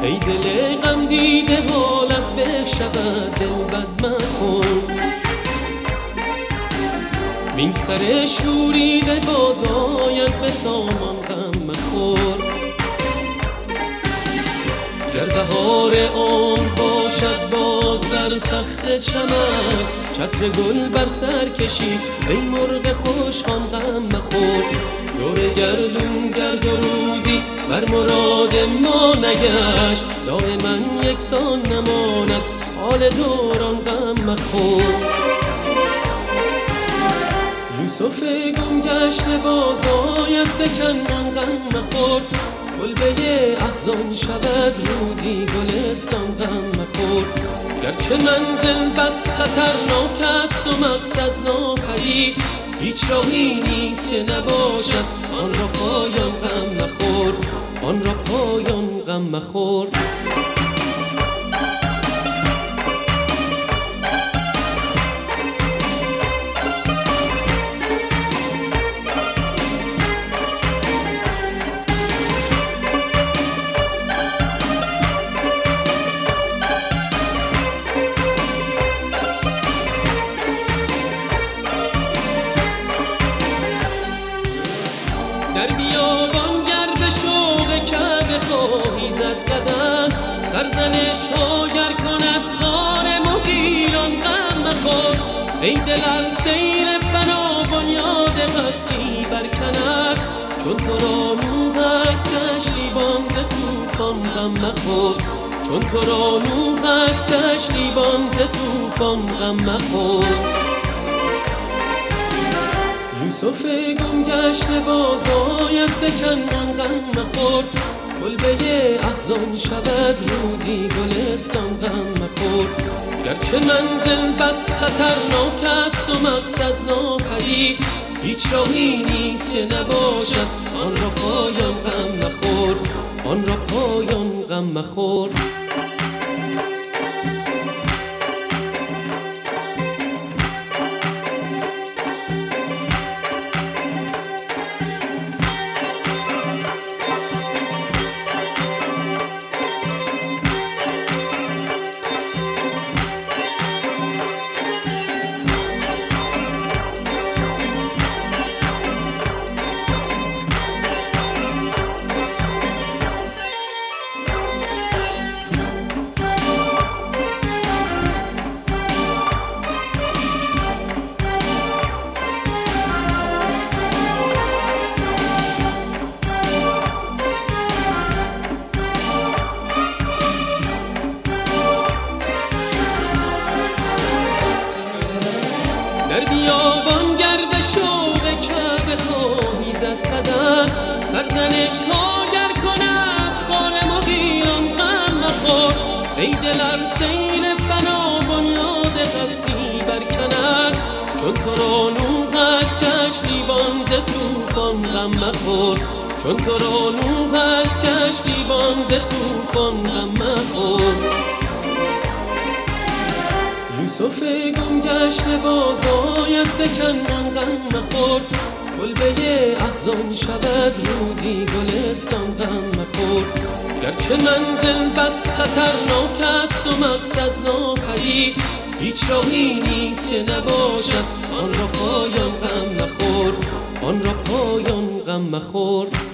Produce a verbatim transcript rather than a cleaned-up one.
ای دل غم دیده حالت بشود دل بد مکن. وین سر شوریده باز آید به سامان غم مخور. گر بهار عمر باشد باز بر تخت چمن، چتر گل بر سر کشی ای مرغ خوشخوان غم مخور. دور گردون گرد و روزی بر مراد ما نگشت، دائما یکسان نماند حال دوران غم مخور. یوسف گم گشته باز آید به کنعان غم مخور. کلبه احزان شود روزی گلستان غم مخور. گرچه منزل بس خطرناک است و مقصد ناپدید، هیچ راهی نیست که نباشد آن را پایان غم مخور. آن را پایان غم مخور. در بیابان گر به شوق کعبه خواهی زد قدم، سرزنش ها گر کند خار مغیلان غم مخور. ای دل ار سیر فنا بنیاد هستی برکند، چون تو را نوح از کشتیبان ز طوفان غم مخور. چون تو را نوح از کشتیبان ز طوفان غم مخور. یوسف گم گشته باز آید به کنعان غم مخور. کلبه احزان شود روزی گلستان غم مخور. گرچه منزل بس خطرناک است و مقصد ناپدید، هیچ راهی نیست که نباشد آن را پایان غم مخور. آن را پایان غم مخور. در بیابان گر به شوق کعبه خواهی زد قدم، سرزنش ها گر کند خار مغیلان غم مخور. ای دل ار سیل فنا بنیاد هستی برکند، چون تو را نوح از کشتیبان ز طوفان غم مخور. چون تو را نوح از کشتیبان ز طوفان غم مخور. یوسف گم گشته باز آید به کنعان غم مخور. کلبه احزان شود روزی گلستان غم مخور. گرچه منزل بس خطرناک است و مقصد ناپدید، هیچ راهی نیست که نباشد آن را پایان غم مخور. آن را پایان غم مخور.